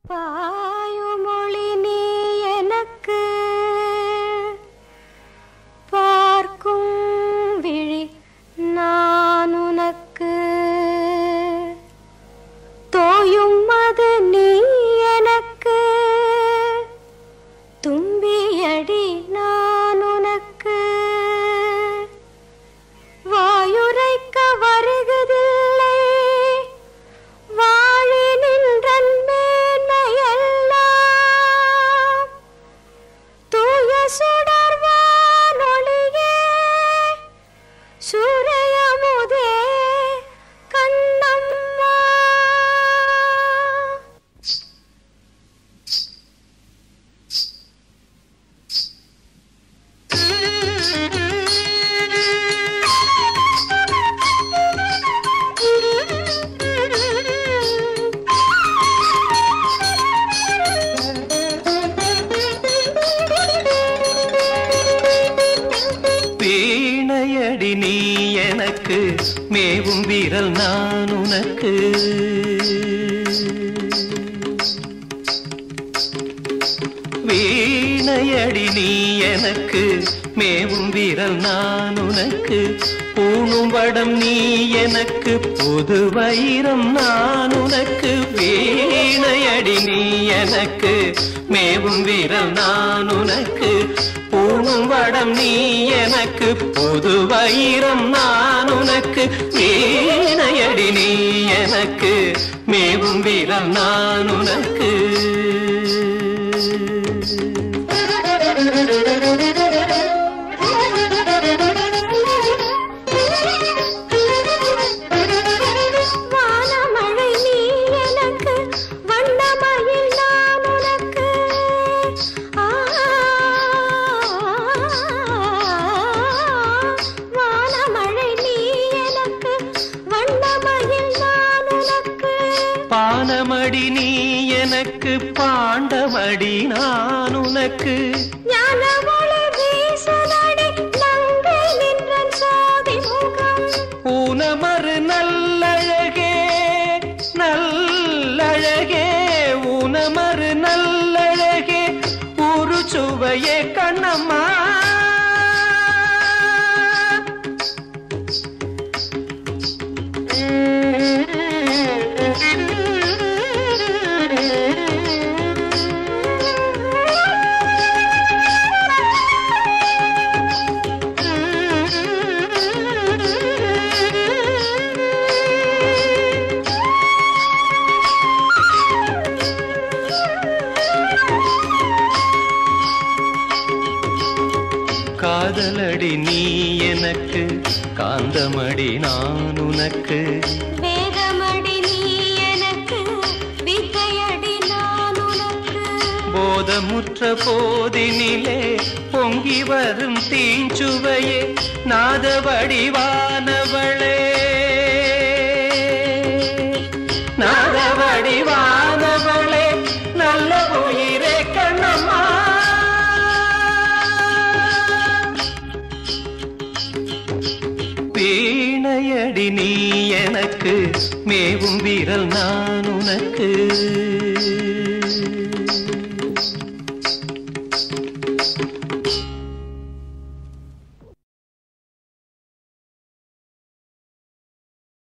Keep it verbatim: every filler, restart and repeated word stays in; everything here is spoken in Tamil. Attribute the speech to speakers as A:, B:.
A: பாயுமொழி நீ எனக்கு பார்க்கும் விழி நான் உனக்கு தோயும் அது நீ எனக்கு தும்பியடி நான் உனக்கு வாயுரைக்க வருகுதில்லை வாழி நின்றன் மேன்மையெல்லாம் தூய சுடர்வானொளியே சூரியமுதே கண்ணம்மா
B: வீணையடி நீ எனக்கு மேவும் வீரல் நான் உனக்கு வீணையடி நீ எனக்கு மேவும் வீரல் நான் உனக்கு பூணும் வடம் நீ எனக்கு புது வைரம் நான் உனக்கு வீணையடி நீ எனக்கு மேவும் வீரல் நான் உனக்கு பூணும் வடம் நீ எனக்கு புது வைரம் நான் உனக்கு வீணையடி நீ எனக்கு மேவும் வீரல் நான் உனக்கு
A: வானமழை நீ எனக்கு வண்ணமயில் நான் உனக்கு வானமழை நீ எனக்கு வண்ணமயில் நான் உனக்கு
B: பானமடி நீ எனக்கு பாண்டமடி நான் உனக்கு
A: ஞானமொழி வீசுதடி நங்கை நின்றன் சோதி முகம்
B: ஊனமறு நல்லழகே நல்லழகே ஊனமறு நல்லழகே ஒரு சுவையே கண்ணம்மா காதலடி நீ எனக்கு காந்தமடி நான் உனக்கு
A: வேதமடி நீ எனக்கு வித்தையடி நான் உனக்கு
B: போதமுற்ற போதினிலே பொங்கி வரும் தீஞ்சுவையே நாத வடிவானவளே நாத வடிவானவளே நல்ல உயிரே கண்ணம்மா வீணையடி நீ எனக்கு மேவும் வீரல் நான் உனக்கு